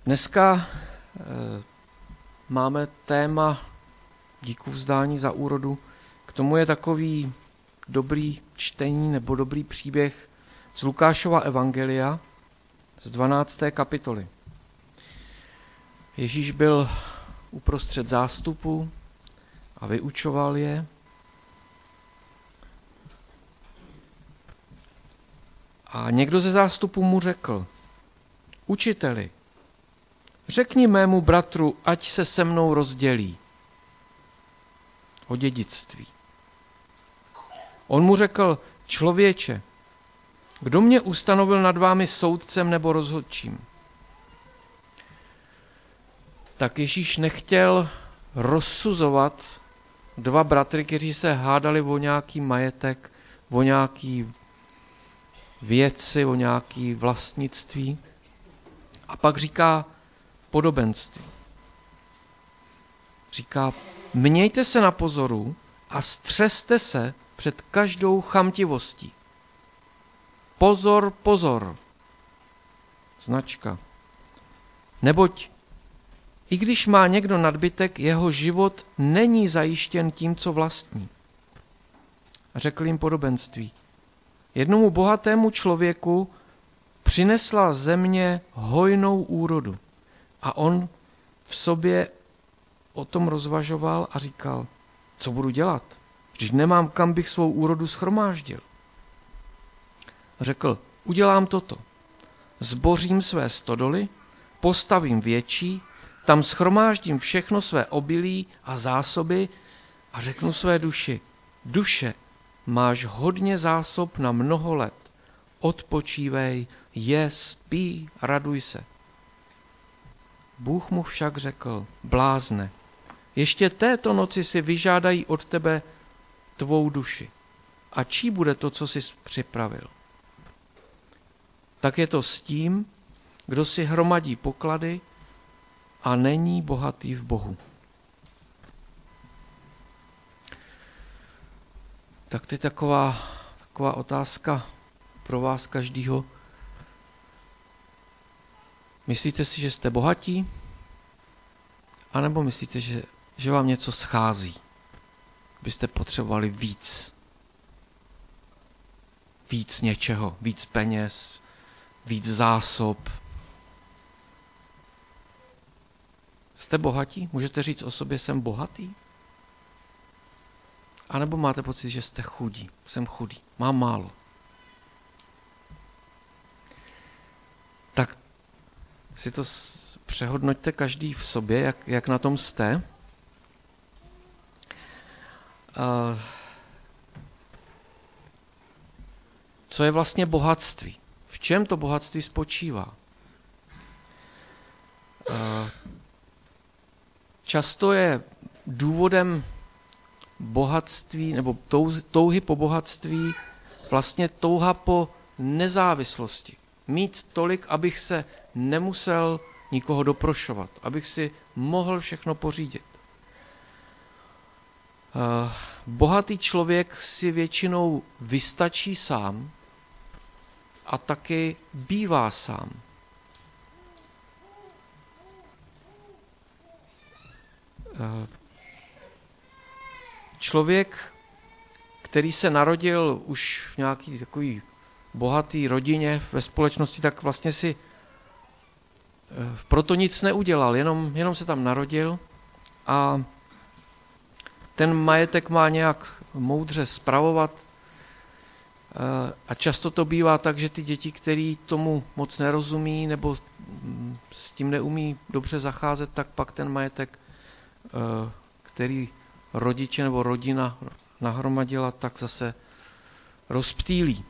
Dneska máme téma díku vzdání za úrodu. K tomu je takový dobrý čtení nebo dobrý příběh z Lukášova evangelia z 12. kapitoly. Ježíš byl uprostřed zástupu a vyučoval je. A někdo ze zástupu mu řekl: Učiteli, řekni mému bratru, ať se se mnou rozdělí o dědictví. On mu řekl: Člověče, kdo mě ustanovil nad vámi soudcem nebo rozhodčím? Tak Ježíš nechtěl rozsuzovat dva bratry, kteří se hádali o nějaký majetek, o nějaký věci, o nějaké vlastnictví. A pak říká podobenství. Říká: mějte se na pozoru a střeste se před každou chamtivostí. Pozor, pozor. Značka. Neboť i když má někdo nadbytek, jeho život není zajištěn tím, co vlastní. A řekl jim podobenství. Jednomu bohatému člověku přinesla země hojnou úrodu a on v sobě o tom rozvažoval a říkal: co budu dělat, když nemám, kam bych svou úrodu shromáždil. Řekl: udělám toto. Zbořím své stodoly, postavím větší, tam shromáždím všechno své obilí a zásoby a řeknu své duši: duše, máš hodně zásob na mnoho let. Odpočívej, jes, pij, raduj se. Bůh mu však řekl: blázne, ještě této noci si vyžádají od tebe tvou duši. A čí bude to, co jsi připravil? Tak je to s tím, kdo si hromadí poklady a není bohatý v Bohu. Tak to je taková otázka pro vás každýho. Myslíte si, že jste bohatí? A nebo myslíte, že vám něco schází? Byste potřebovali víc. Víc něčeho, víc peněz, víc zásob. Jste bohatí? Můžete říct o sobě: jsem bohatý? A nebo máte pocit, že jste chudí? Jsem chudý, mám málo. Tak si to přehodnoťte každý v sobě, jak na tom jste. Co je vlastně bohatství? V čem to bohatství spočívá? Často je důvodem bohatství nebo touhy po bohatství vlastně touha po nezávislosti. Mít tolik, abych se nemusel nikoho doprošovat, abych si mohl všechno pořídit. Bohatý člověk si většinou vystačí sám a taky bývá sám. Člověk, který se narodil už v nějaký takový bohatý rodině ve společnosti, tak vlastně si proto nic neudělal, jenom se tam narodil a ten majetek má nějak moudře spravovat a často to bývá tak, že ty děti, který tomu moc nerozumí nebo s tím neumí dobře zacházet, tak pak ten majetek, který rodiče nebo rodina nahromadila, tak zase rozptýlí.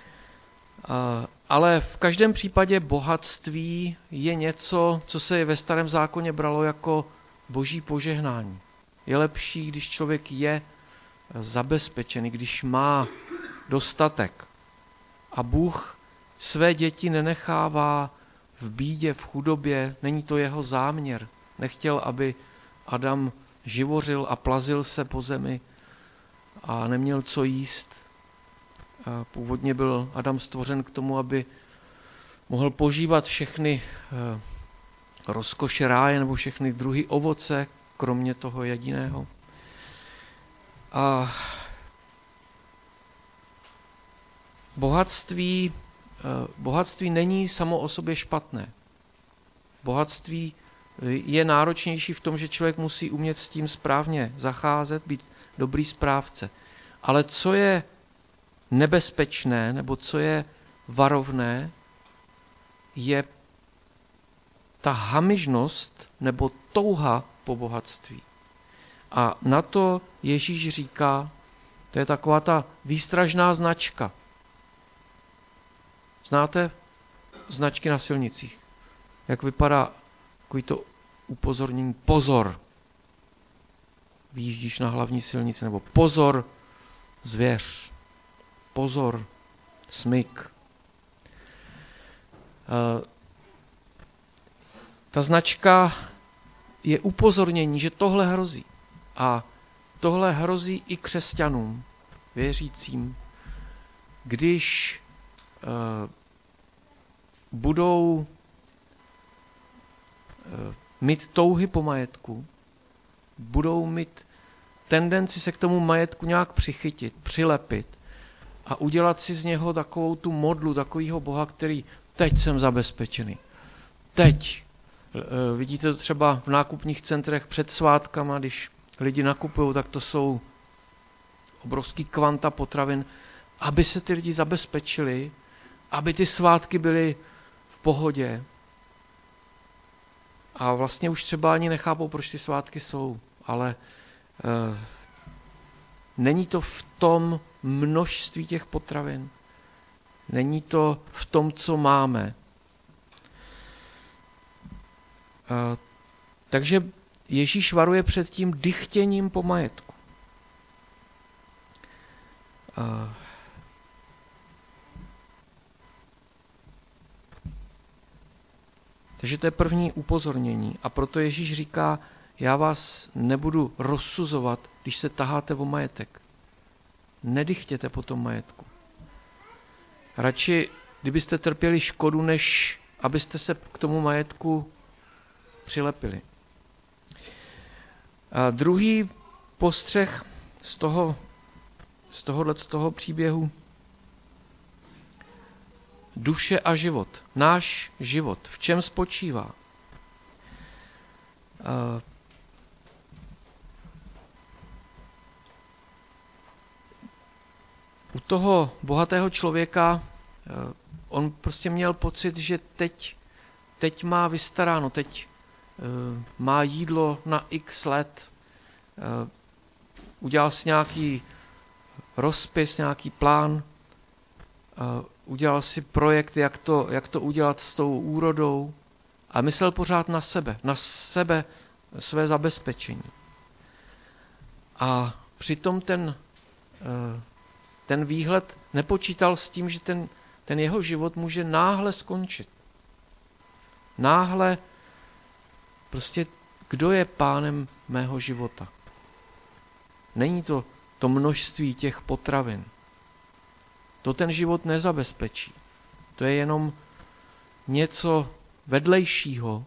Ale v každém případě bohatství je něco, co se ve Starém zákoně bralo jako boží požehnání. Je lepší, když člověk je zabezpečený, když má dostatek. A Bůh své děti nenechává v bídě, v chudobě, není to jeho záměr. Nechtěl, aby Adam živořil a plazil se po zemi a neměl co jíst. A původně byl Adam stvořen k tomu, aby mohl požívat všechny rozkoše ráje nebo všechny druhy ovoce, kromě toho jediného. A bohatství není samo o sobě špatné. Bohatství je náročnější v tom, že člověk musí umět s tím správně zacházet, být dobrý správce. Ale co je nebezpečné, nebo co je varovné, je ta hamižnost nebo touha po bohatství. A na to Ježíš říká, to je taková ta výstražná značka. Znáte značky na silnicích? Jak vypadá takový to upozornění? Pozor, vyjíždíš na hlavní silnici, nebo pozor, zvěř, pozor, smyk. Ta značka je upozornění, že tohle hrozí. A tohle hrozí i křesťanům, věřícím, když budou mít touhy po majetku, budou mít tendenci se k tomu majetku nějak přichytit, přilepit a udělat si z něho takovou tu modlu, takovýho Boha, který teď jsem zabezpečený. Teď. Vidíte to třeba v nákupních centrech před svátkama, když lidi nakupují, tak to jsou obrovský kvanta potravin, aby se ty lidi zabezpečili, aby ty svátky byly v pohodě. A vlastně už třeba ani nechápou, proč ty svátky jsou, ale není to v tom množství těch potravin. Není to v tom, co máme. Takže Ježíš varuje před tím dychtěním po majetku. Takže to je první upozornění. A proto Ježíš říká, já vás nebudu rozsuzovat, když se taháte o majetek. Nedychtěte po tom majetku. Radši, kdybyste trpěli škodu, než abyste se k tomu majetku přilepili. A druhý postřeh z toho příběhu. Duše a život. Náš život. V čem spočívá? U toho bohatého člověka on prostě měl pocit, že teď má vystaráno, teď má jídlo na x let, udělal si nějaký rozpis, nějaký plán, udělal si projekt, jak to udělat s tou úrodou a myslel pořád na sebe, své zabezpečení. A přitom ten výhled nepočítal s tím, že ten jeho život může náhle skončit. Náhle prostě, kdo je pánem mého života? Není to množství těch potravin. To ten život nezabezpečí. To je jenom něco vedlejšího.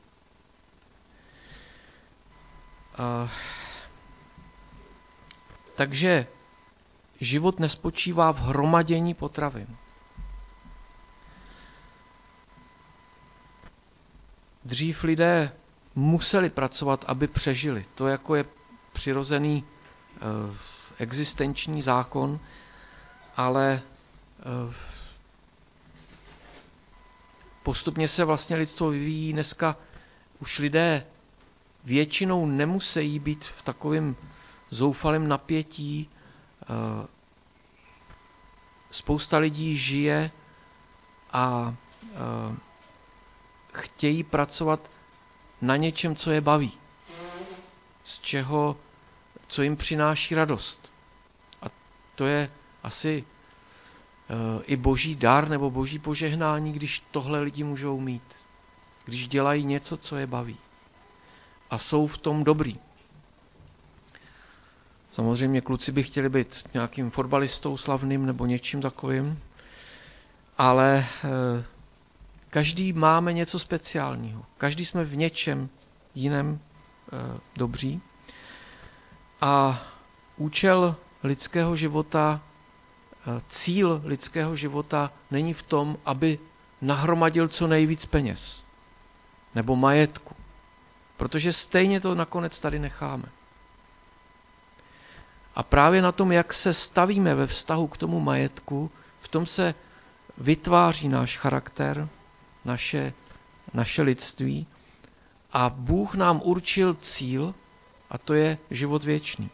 Takže život nespočívá v hromadění potravin. Dřív lidé museli pracovat, aby přežili. To jako je přirozený existenční zákon, ale postupně se vlastně lidstvo vyvíjí. Dneska už lidé většinou nemusí být v takovém zoufalém napětí. Spousta lidí žije a chtějí pracovat na něčem, co je baví. Co jim přináší radost. A to je asi i boží dar nebo boží požehnání, když tohle lidi můžou mít. Když dělají něco, co je baví. A jsou v tom dobrý. Samozřejmě kluci by chtěli být nějakým fotbalistou slavným nebo něčím takovým, ale každý máme něco speciálního. Každý jsme v něčem jiném dobří. A účel lidského života, cíl lidského života není v tom, aby nahromadil co nejvíc peněz nebo majetku. Protože stejně to nakonec tady necháme. A právě na tom, jak se stavíme ve vztahu k tomu majetku, v tom se vytváří náš charakter, naše lidství a Bůh nám určil cíl a to je život věčný.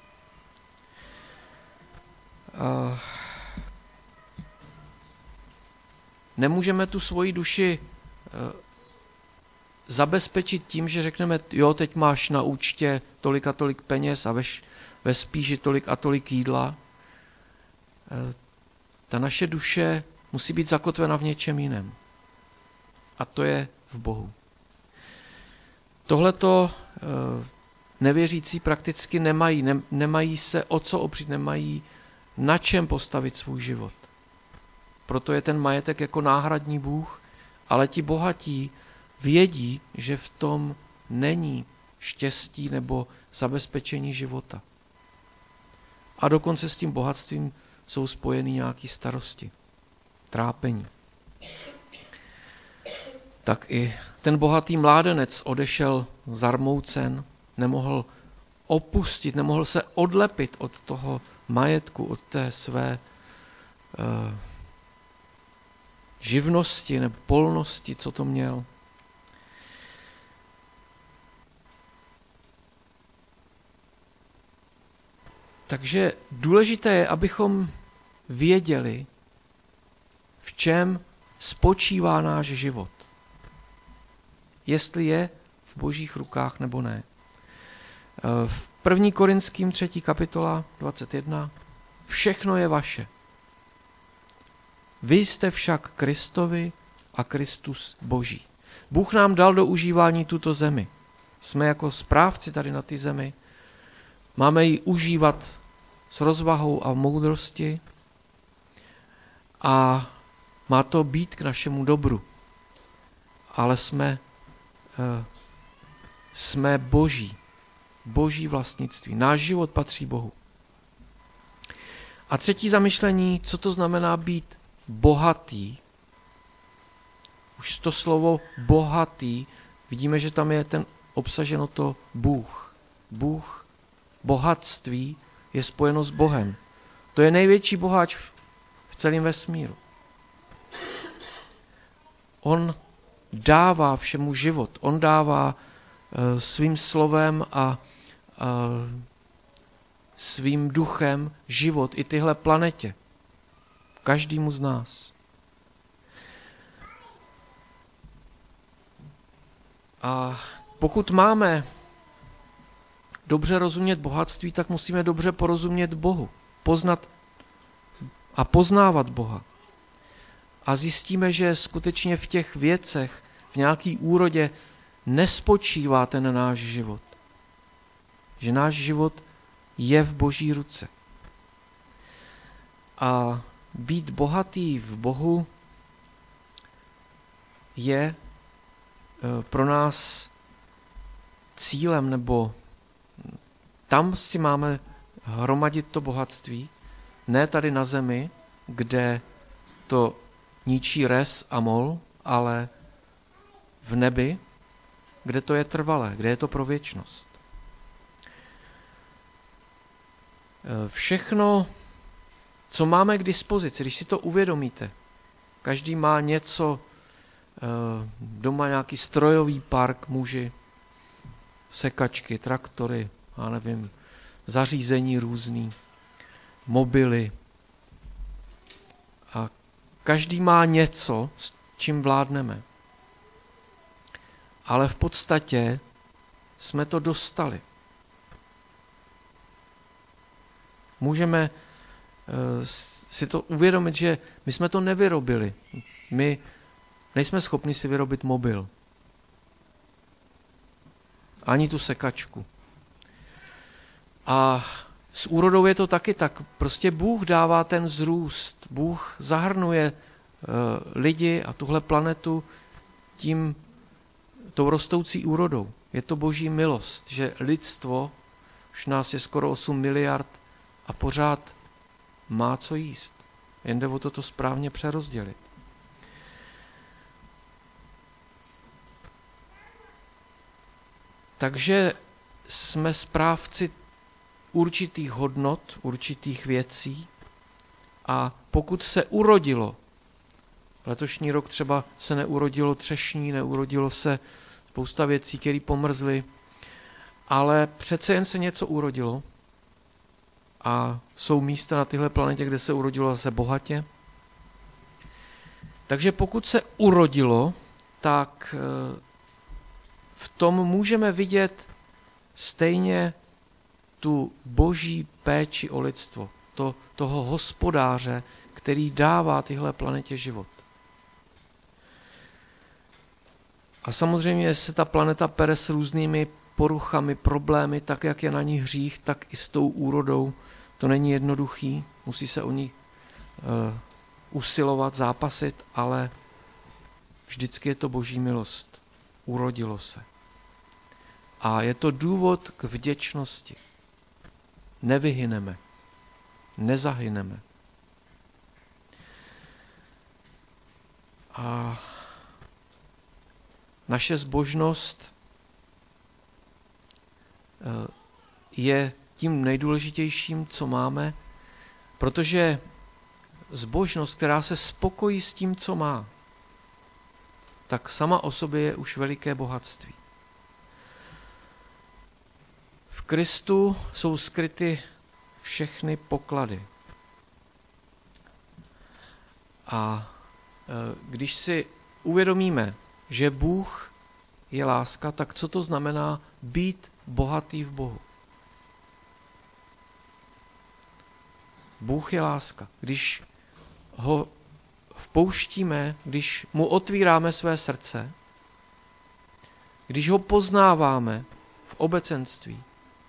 Nemůžeme tu svoji duši zabezpečit tím, že řekneme, jo, teď máš na účtě tolik a tolik peněz a ve spíži tolik a tolik jídla. Ta naše duše musí být zakotvena v něčem jiném. A to je v Bohu. Tohleto nevěřící prakticky nemají se o co opřít, nemají na čem postavit svůj život. Proto je ten majetek jako náhradní bůh, ale ti bohatí vědí, že v tom není štěstí nebo zabezpečení života. A dokonce s tím bohatstvím jsou spojeny nějaké starosti, trápení. Tak i ten bohatý mládenec odešel zarmoucen, nemohl opustit, nemohl se odlepit od toho majetku, od té své živnosti nebo polnosti, co to měl. Takže důležité je, abychom věděli, v čem spočívá náš život. Jestli je v Božích rukách nebo ne. V 1. Korinským 3. kapitola 21. Všechno je vaše. Vy jste však Kristovi a Kristus Boží. Bůh nám dal do užívání tuto zemi. Jsme jako správci tady na té zemi. Máme ji užívat s rozvahou a moudrosti a má to být k našemu dobru. Ale jsme Boží. Boží vlastnictví. Náš život patří Bohu. A třetí zamyšlení, co to znamená být bohatý. Už to slovo bohatý, vidíme, že tam je obsaženo to Bůh. Bůh, bohatství je spojeno s Bohem. To je největší boháč v celém vesmíru. On dává všemu život. On dává svým slovem a svým duchem život i tyhle planetě. Každému z nás. A pokud máme dobře rozumět bohatství, tak musíme dobře porozumět Bohu. Poznat a poznávat Boha. A zjistíme, že skutečně v těch věcech, v nějaký úrodě nespočívá ten náš život. Že náš život je v Boží ruce. A být bohatý v Bohu je pro nás cílem, nebo tam si máme hromadit to bohatství, ne tady na zemi, kde to ničí res a mol, ale v nebi, kde to je trvalé, kde je to pro věčnost. Všechno, co máme k dispozici, když si to uvědomíte, každý má něco, doma nějaký strojový park, muži, sekačky, traktory, já nevím, zařízení různý, mobily. A každý má něco, s čím vládneme. Ale v podstatě jsme to dostali. Můžeme si to uvědomit, že my jsme to nevyrobili. My nejsme schopni si vyrobit mobil. Ani tu sekačku. A s úrodou je to taky tak. Prostě Bůh dává ten vzrůst. Bůh zahrnuje lidi a tuhle planetu tou rostoucí úrodou. Je to boží milost, že lidstvo, už nás je skoro 8 miliard a pořád má co jíst. Jen jde o to správně přerozdělit. Takže jsme správci určitých hodnot, určitých věcí a pokud se urodilo, letošní rok třeba se neurodilo třešní, neurodilo se spousta věcí, které pomrzly, ale přece jen se něco urodilo a jsou místa na téhle planetě, kde se urodilo zase bohatě. Takže pokud se urodilo, tak v tom můžeme vidět stejně tu boží péči o lidstvo, toho hospodáře, který dává téhle planetě život. A samozřejmě se ta planeta pere s různými poruchami, problémy, tak jak je na ní hřích, tak i s tou úrodou. To není jednoduchý, musí se o ní usilovat, zápasit, ale vždycky je to boží milost. Urodilo se. A je to důvod k vděčnosti. Nevyhyneme, nezahyneme. A naše zbožnost je tím nejdůležitějším, co máme, protože zbožnost, která se spokojí s tím, co má, tak sama o sobě je už veliké bohatství. V Kristu jsou skryty všechny poklady. A když si uvědomíme, že Bůh je láska, tak co to znamená být bohatý v Bohu? Bůh je láska. Když ho vpouštíme, když mu otvíráme své srdce, když ho poznáváme v obecenství,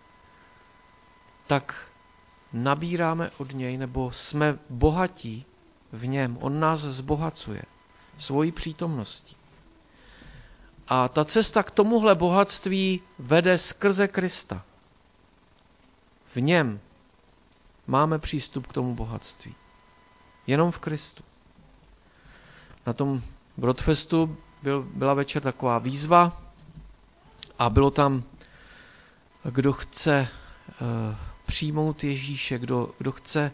tak nabíráme od něj, nebo jsme bohatí v něm. On nás zbohacuje svojí přítomností. A ta cesta k tomuhle bohatství vede skrze Krista. V něm máme přístup k tomu bohatství. Jenom v Kristu. Na tom Broadfestu byla večer taková výzva a bylo tam, kdo chce přijmout Ježíše, kdo chce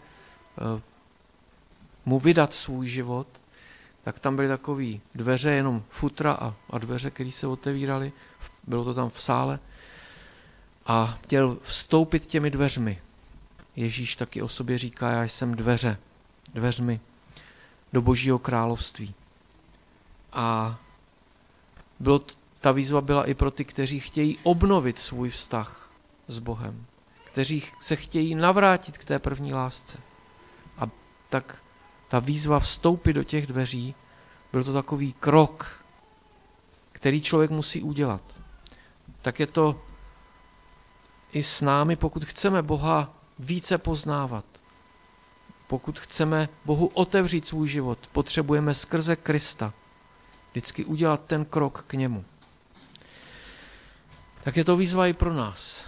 mu vydat svůj život, tak tam byly takové dveře, jenom futra a dveře, které se otevíraly. Bylo to tam v sále. A chtěl vstoupit těmi dveřmi. Ježíš taky o sobě říká, já jsem dveřmi do Božího království. A ta výzva byla i pro ty, kteří chtějí obnovit svůj vztah s Bohem, kteří se chtějí navrátit k té první lásce. A tak ta výzva vstoupit do těch dveří, byl to takový krok, který člověk musí udělat. Tak je to i s námi, pokud chceme Boha více poznávat. Pokud chceme Bohu otevřít svůj život, potřebujeme skrze Krista vždycky udělat ten krok k němu. Tak je to výzva i pro nás.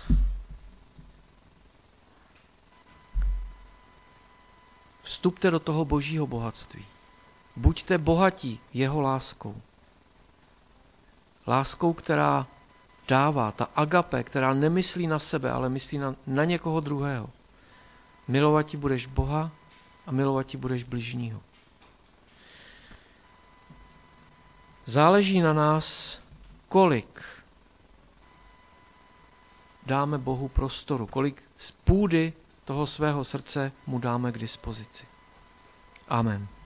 Vstupte do toho božího bohatství. Buďte bohatí jeho láskou. Láskou, která dává, ta agape, která nemyslí na sebe, ale myslí na někoho druhého. Milovat ti budeš Boha a milovat ti budeš bližního. Záleží na nás, kolik dáme Bohu prostoru, kolik z půdy toho svého srdce mu dáme k dispozici. Amen.